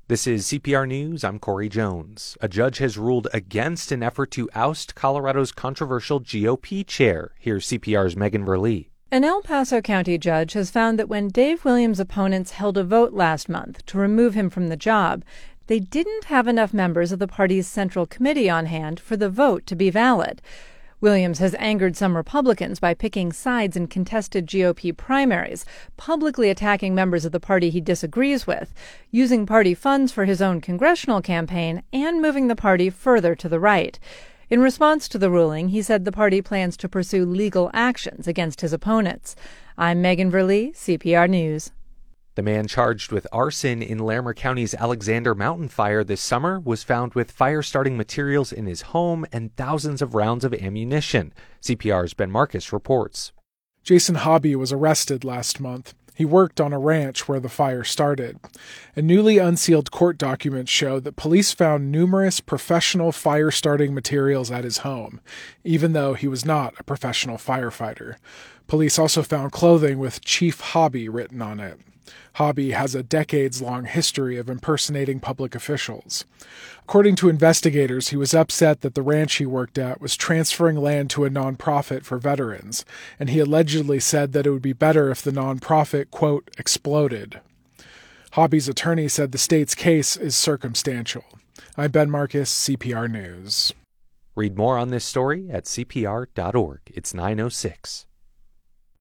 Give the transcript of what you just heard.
This is CPR News. I'm Corey Jones. A judge has ruled against an effort to oust Colorado's controversial GOP chair. Here's CPR's Megan Verlee. An El Paso County judge has found that when Dave Williams' opponents held a vote last month to remove him from the job, they didn't have enough members of the party's Central Committee on hand for the vote to be valid. Williams has angered some Republicans by picking sides in contested GOP primaries, publicly attacking members of the party he disagrees with, using party funds for his own congressional campaign, and moving the party further to the right. In response to the ruling, he said the party plans to pursue legal actions against his opponents. I'm Megan Verlee, CPR News. The man charged with arson in Larimer County's Alexander Mountain fire this summer was found with fire-starting materials in his home and thousands of rounds of ammunition. CPR's Ben Marcus reports. Jason Hobby was arrested last month. He worked on a ranch where the fire started. And newly unsealed court documents show that police found numerous professional fire-starting materials at his home, even though he was not a professional firefighter. Police also found clothing with Chief Hobby written on it. Hobby has a decades-long history of impersonating public officials. According to investigators, he was upset that the ranch he worked at was transferring land to a nonprofit for veterans, and he allegedly said that it would be better if the nonprofit, quote, exploded. Hobby's attorney said the state's case is circumstantial. I'm Ben Marcus, CPR News. Read more on this story at cpr.org. It's 9:06.